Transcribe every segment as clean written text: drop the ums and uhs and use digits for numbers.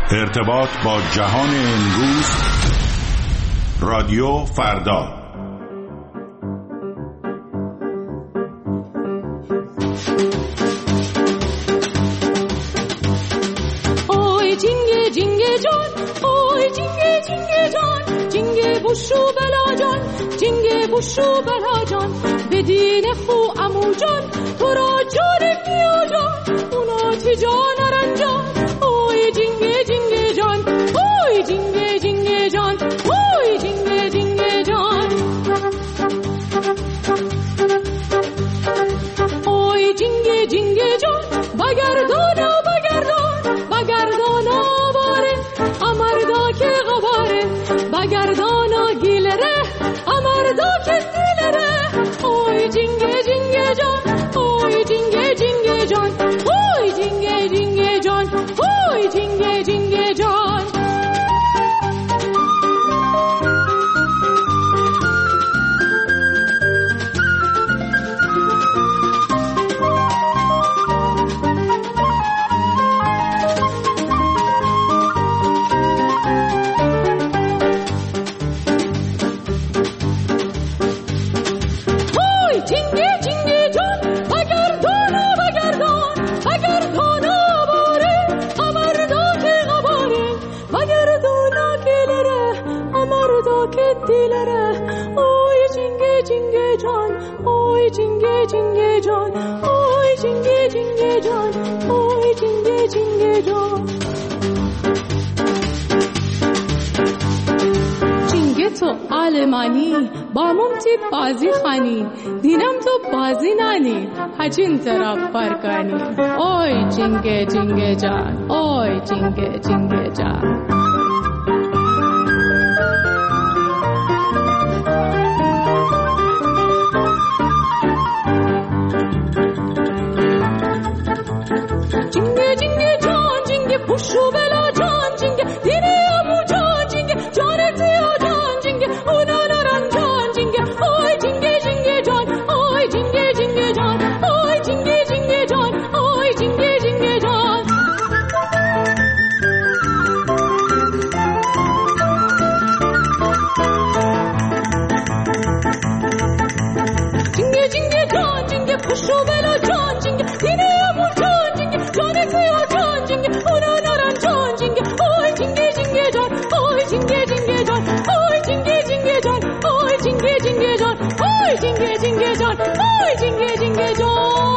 ارتباط با جهان امروز، رادیو فردا. اوی جینگه جینگه جان، اوی جینگه جینگه جان، جینگه بوشو بلا جان، جینگه بوشو بلا جان، بدین خو امو جان، تو را جان بیا جان، اونا تی جان رنجان. اوی جینگه جینگه جان، اوی جینگه جینگه جان، اوی جینگه جینگه جان. اوی جینگه جینگه جان، بگردان و بگردان، بگردان و باره امردا که غباره، بگردان و گیلره امردا که دیلره. اوی جینگه جینگه جان، اوی جینگه جینگه جان، اوی جینگه جینگه جان، اوی جینگه جینگه جان. علمانی با ممتی بازی خانی، دینم تو بازی نانی، هجین طرف فرکانی. اوی جینگه جینگه جان، اوی جینگه جینگه جان. جینگه جینگه جان، جینگه پوشو بلا جان، جینگه دینه امو جان، جینگه جان تیو جان، جینگه اونا نران جان، جینگه اوی جینگه جینگه جان، اوی جینگه جینگه جان، اوی جینگه جینگه جان، اوی جینگه جینگه جان. جینگه جینگه جان، جینگه پوشو بلا جان، جینگه دینه امو جان، جینگه جان تیو جان، جینگه اونا نران جان، جینگه اوی جینگه جینگه جان، اوی جینگه جینگه جان، اوی جینگه جینگه جان، اوی جینگه جینگه جان، اوی جینگه جینگه جان، اوی جینگه جینگه جان.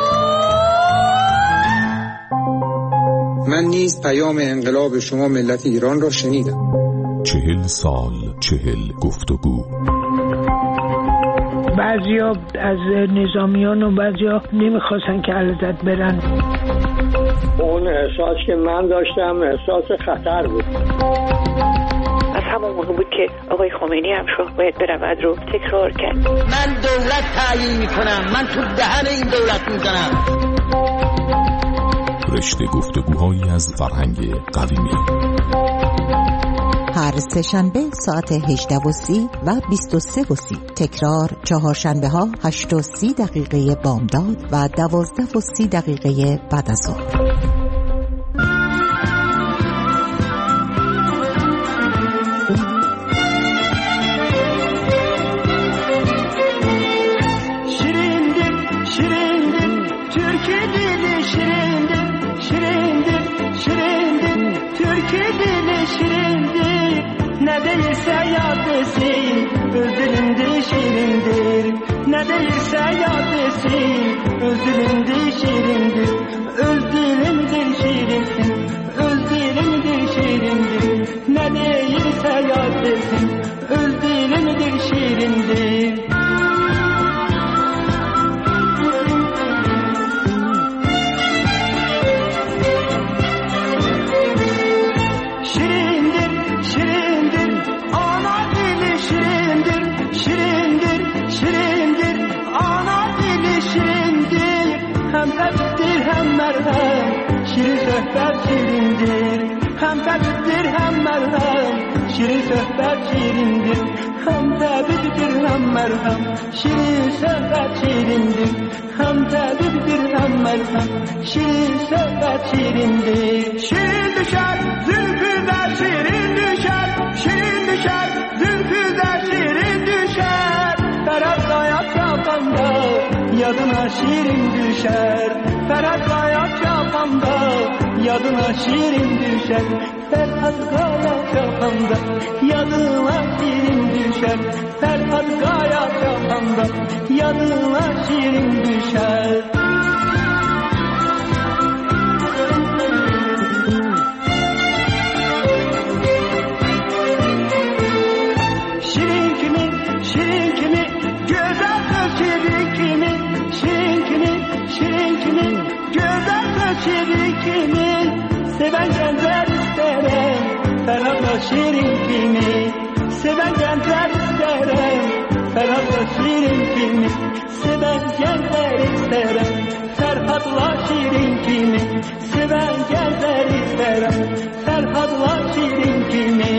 من نیز پیام انقلاب شما ملت ایران را شنیدم. 40 سال 40 گفتگو. بعضیا از نظامیان و بعضیا نمیخواستن که علازت برن. اون احساس که من داشتم احساس خطر بود. از همون موقع بود که آقای خمینی هم شاه باید برود رو تکرار کرد. من دولت تعیین میکنم، من تو دهن این دولت میزنم. رشته گفتگوهایی از فرهنگ قدیمی. هر سه‌شنبه ساعت 18:30 و 23:30. تکرار چهارشنبه ها 8:30 بامداد و 12:30 بعد از ظهر. Ne değilse yad etsin, özülümdür şirindir. Ne değilse yad etsin, özülümdür şirindir. Özülümdür şirindir, özülümdür şirindir. Ne değilse yad etsin, özülümdür şirindir. Şirin sohbet şirindir, hem tabiptir hem merhem. Şirin sohbet şirindir, hem tabiptir hem merhem. Şirin sohbet şirindir, hem tabiptir hem merhem. Şirin sohbet şirindir. Şirin düşer yadına şirin düşer. Ferhat Kaya çapanda yadına şirin düşer. Ferhat Kaya çapanda yadına şirin düşer. Ferhat Kaya çapanda yadına şirin düşer. Seven gençler isterim Ferhat'la şirin kimi. Seven gençler isterim Ferhat'la şirin kimi. Seven gençler isterim Ferhat'la şirin kimi. Seven gençler isterim Ferhat'la şirin kimi.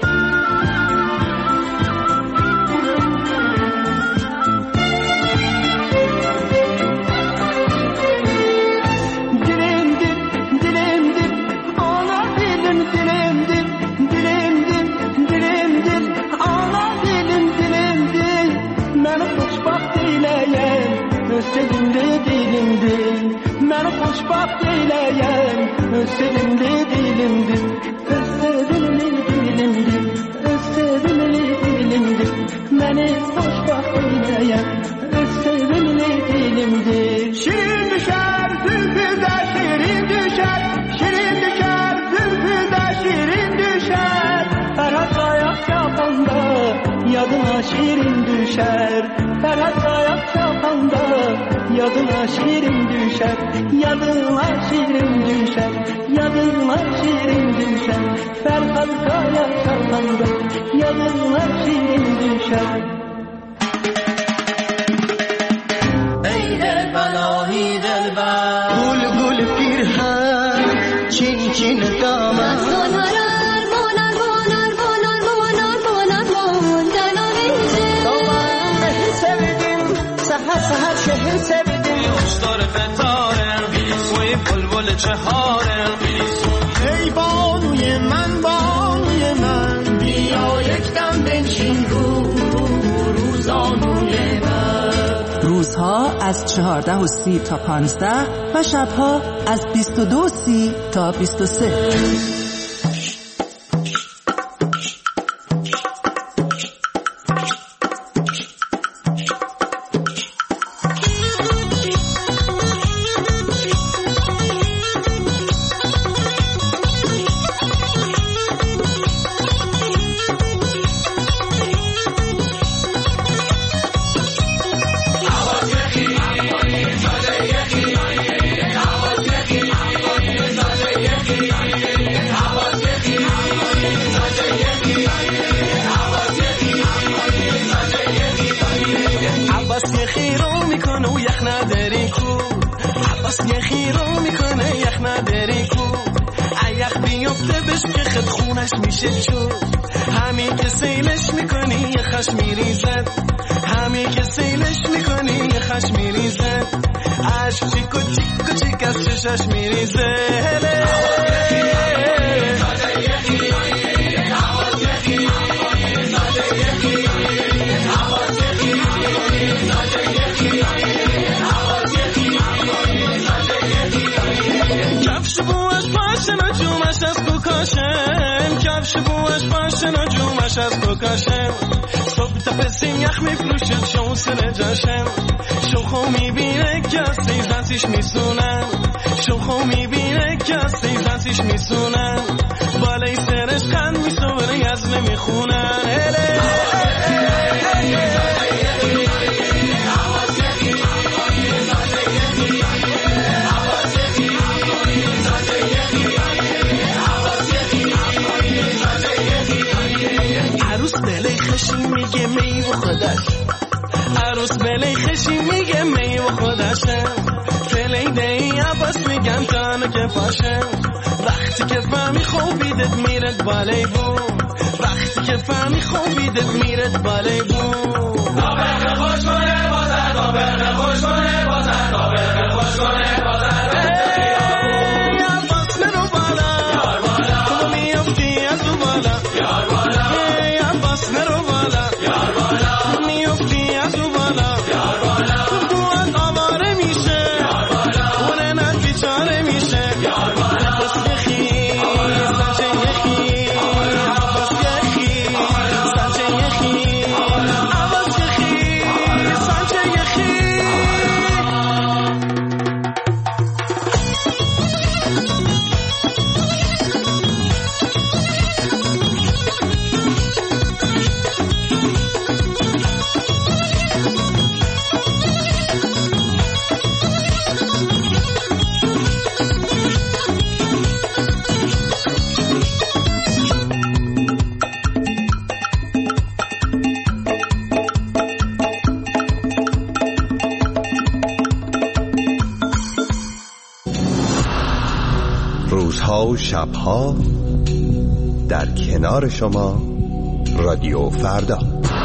Məni xoşbaxt eyləyən öz sevimli dilimdir. Öz sevimli dilimdir. Öz sevimli dilimdir. Məni xoşbaxt eyləyən öz sevimli dilimdir. Şirin düşər zülfüdə şirin düşər. Şirin düşər zülfüdə şirin düşər. Ferhat Kaya çapanda yadına şirin düşər. Ferhat Kaya çapanda yadına şirin düşer, yadına şirin düşer, yadına şirin düşer. Ferhat Kaya çapanda yadına şirin düşer. ای دلبلاهی دلبر گل گل پیرهن چین چین دامن سهر شهر sevdim Kuşlar fetarem Ve bulbul çeharem Ey banuye من banuye من بیا یکدم بنشین رو روزانوی من. روزها از 14:30 تا 15 و شبها از 22:30 تا 23. همین که سیلش میکنی یه خش میریزد. همین که سیلش میکنی یه خش میریزد. عشق چیکو چیکو چیک از چشش میریزه. کفش بوش پاشن و جومش از کوکاشم. کفش بوش پاشن و جومش از کوکاشم. صبح تا پسیم یخ میفروشد شو سر جاشم. شوخو میبینه که از سیزنسیش میسونم. شوخو میبینه که از سیزنسیش میسونم. بالای سرش خند میسونه از نمیخونن. عروس بلی خشی میگه میو خودش. عروس بلی خشی میگه میو خودشه. فلی دی عباس میگن تانو که پاشه. وقتی که فهمی خوبیدت میرد بالای بو. وقتی که فهمی خوبیدت میرد بالای بو. دابر خوش کنه بازر. دابر خوش کنه بازر. دابر خوش کنه بازر. عباس نرو بالا. یار بالا. تو میافتی از تو بالا. یار بالا. عباس نرو بالا. یار بالا. میافتی از تو بالا. یار بالا. تو از آواز شبها در کنار شما رادیو فردا.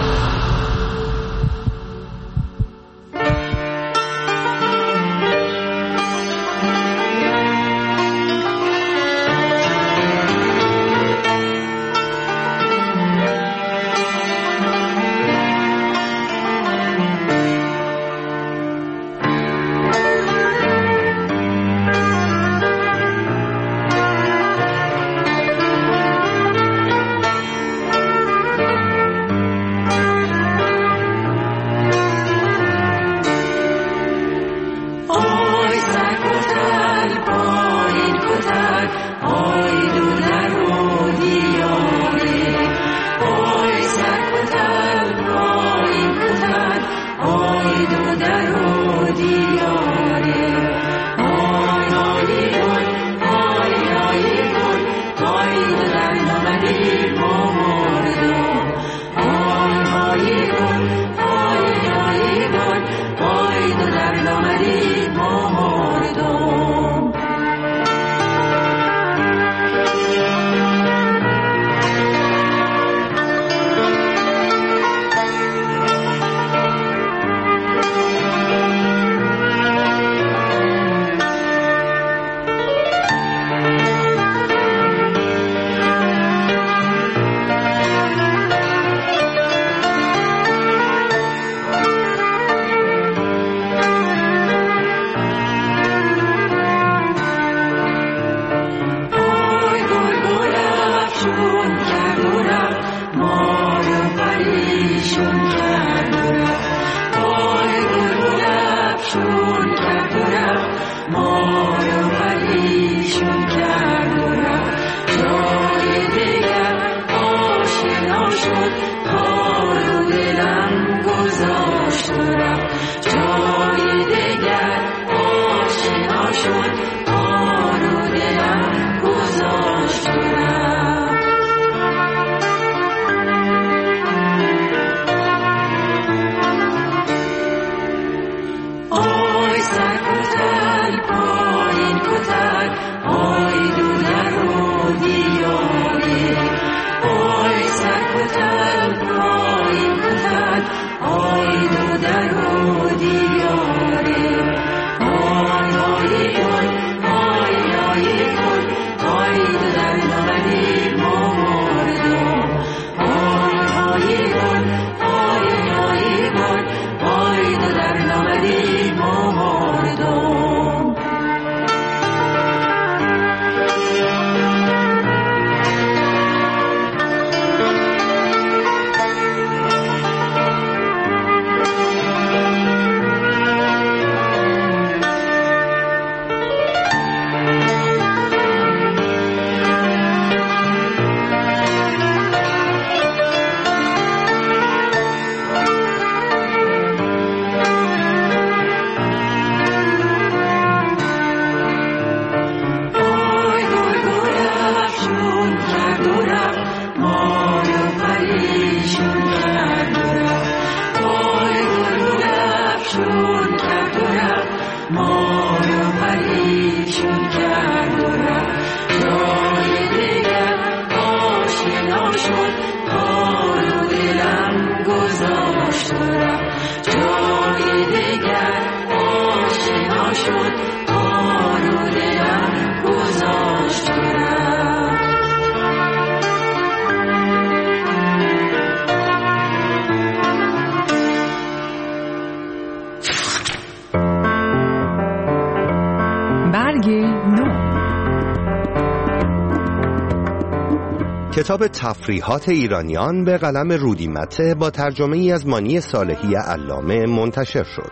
کتاب تفریحات ایرانیان به قلم رودی مته با ترجمه ای از مانی صالحی علامه منتشر شد.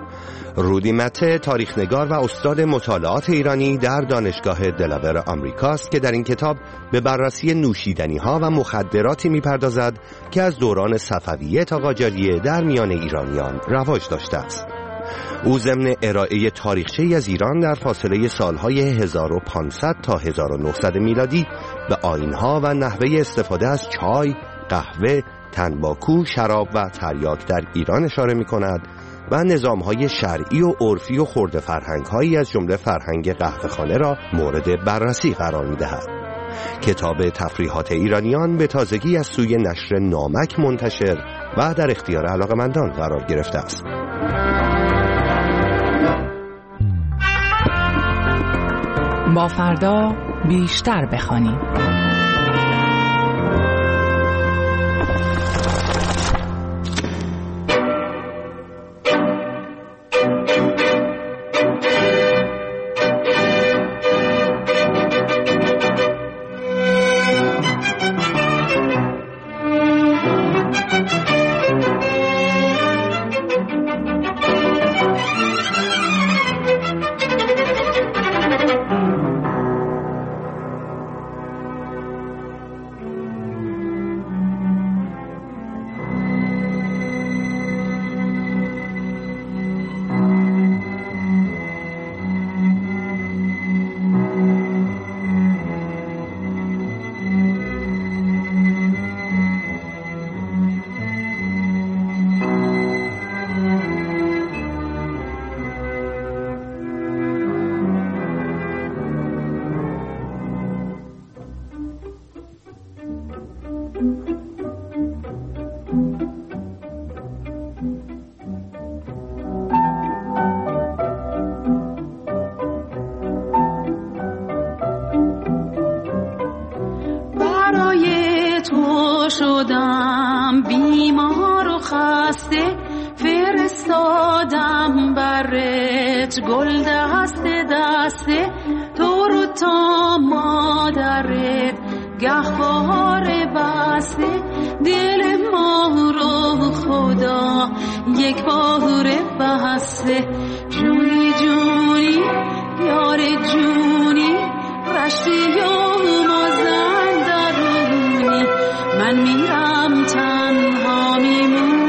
رودی مته تاریخنگار و استاد مطالعات ایرانی در دانشگاه دلاور آمریکاست که در این کتاب به بررسی نوشیدنی‌ها و مخدراتی می‌پردازد که از دوران صفویه تا قاجاریه در میان ایرانیان رواج داشته است. او ضمن ارائه تاریخچه‌ای از ایران در فاصله سالهای 1500 تا 1900 میلادی به آیین‌ها و نحوه استفاده از چای، قهوه، تنباکو، شراب و تریاک در ایران اشاره می‌کند و نظام‌های شرعی و عرفی و خرده فرهنگ‌هایی از جمله فرهنگ قهوه‌خانه را مورد بررسی قرار می‌دهد. کتاب تفریحات ایرانیان به تازگی از سوی نشر نامک منتشر و در اختیار علاقه‌مندان قرار گرفته است. با فردا بیشتر بخوانیم. شدم بیمار و خسته، فرستادم برت گل دسته دسته، تو رو تا مادرت گهواره بسته، دل ما رو خدا یک باره بسته، جونی جونی یار جونی، رشتی و مازن درونی، من میرم تنها میمونی.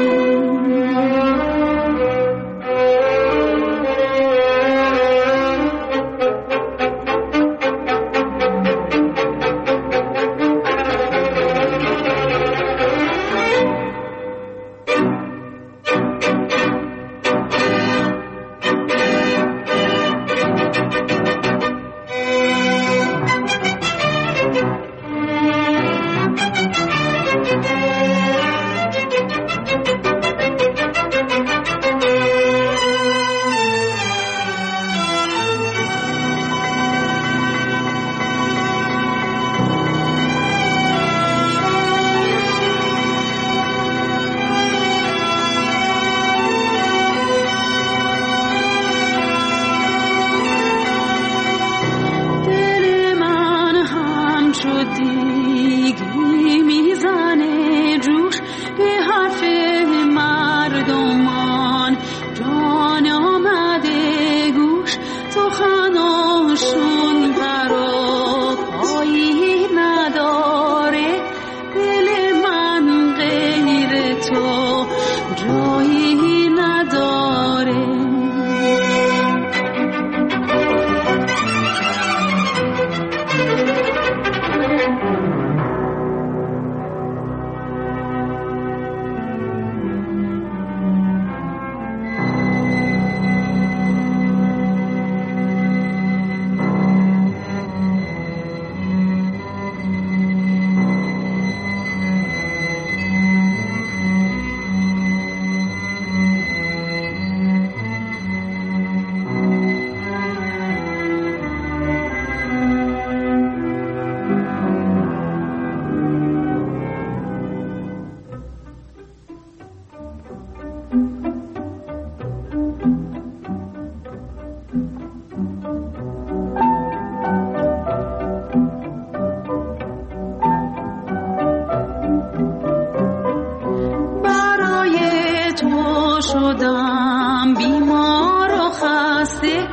شدم بیمار و خسته،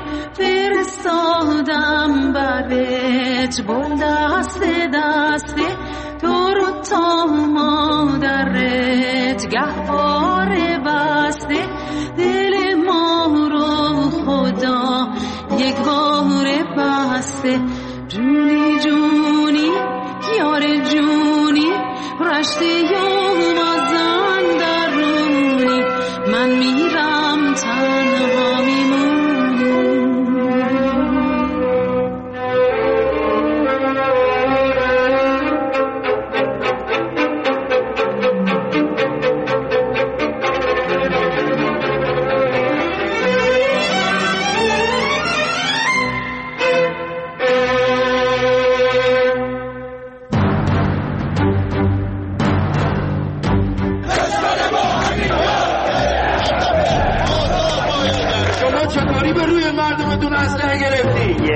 فرستادم برت گل دسته دسته، تو رو تا مادرت گهواره بسته، دل ما رو خدا یک باره بسته، جونی جونی یار جونی، رشته یا مازن درونی، من میرم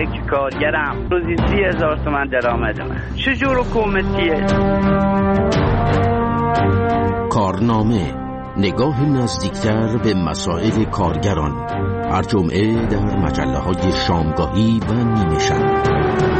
که کارگرم روزی 30,000 تومان درآمد من. چجور حکومتیه؟ کارنامه، نگاه نزدیکتر به مسائل کارگران، هر جمعه در مجله‌های شامگاهی و نیمه شب.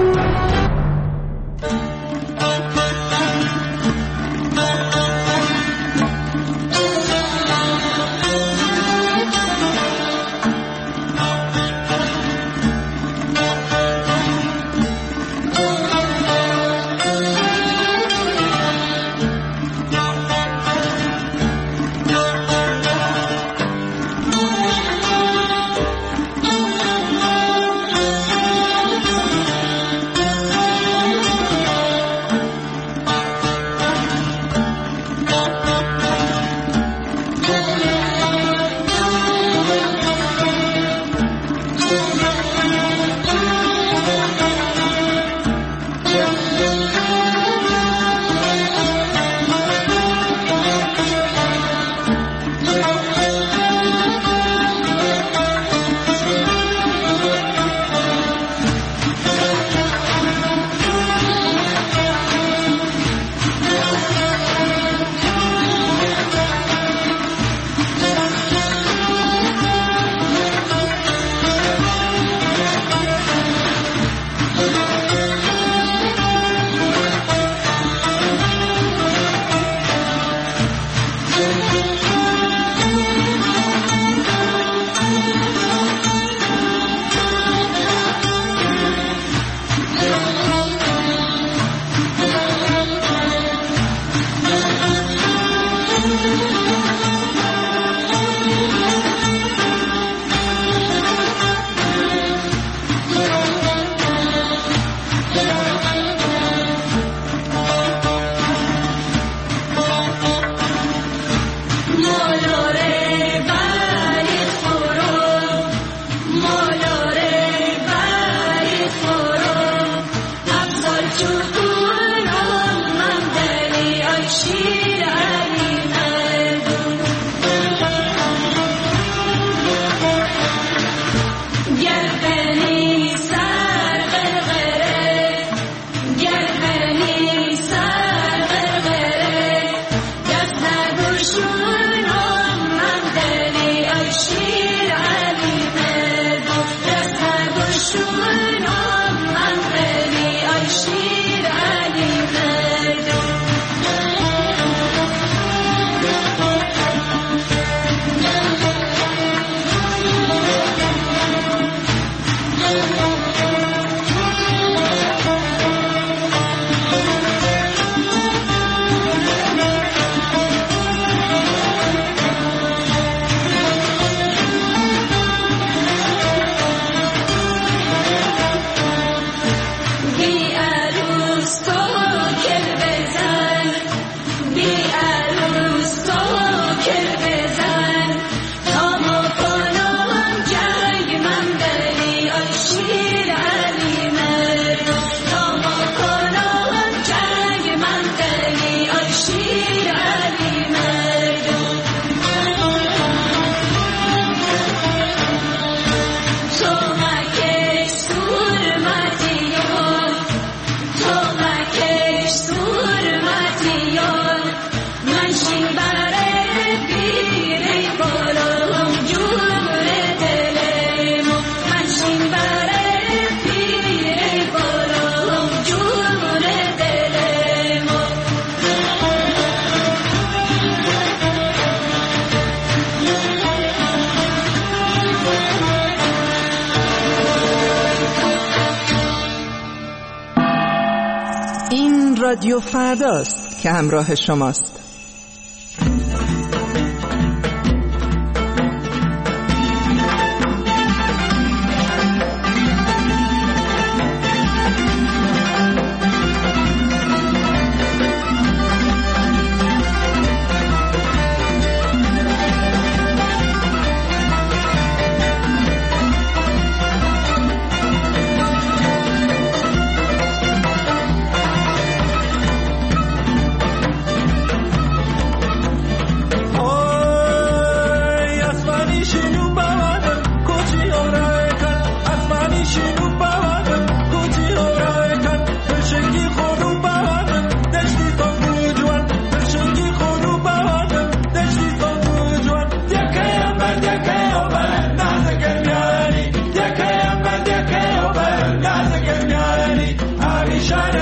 رادیو فرداست که همراه شماست.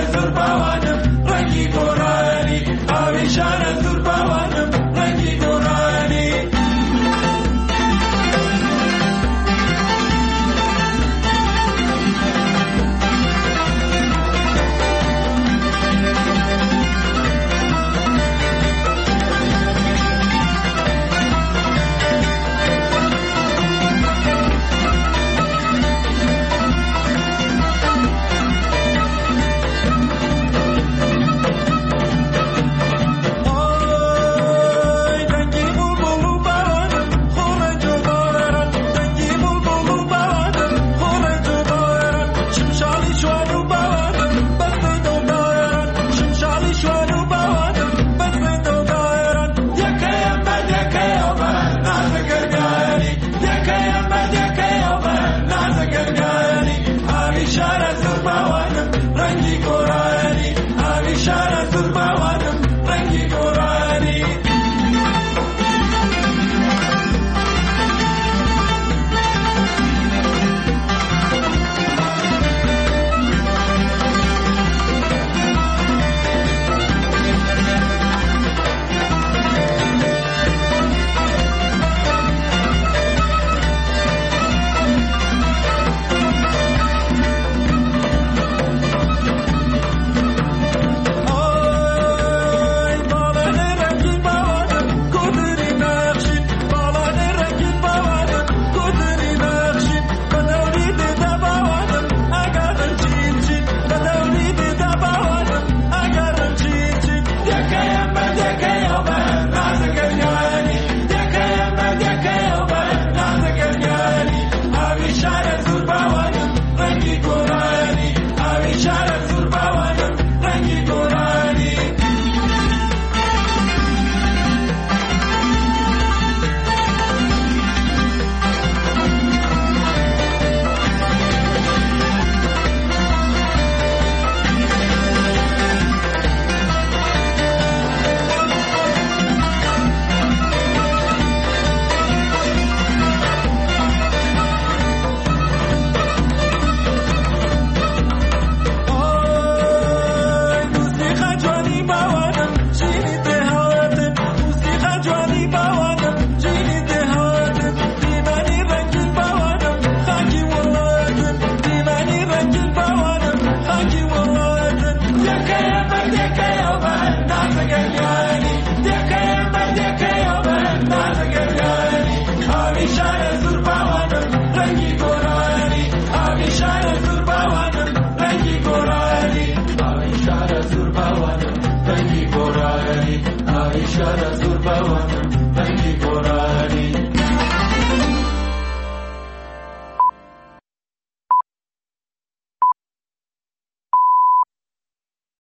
زور باوانم رنگی گورانی آویشان زور باوانم رنگی گورانی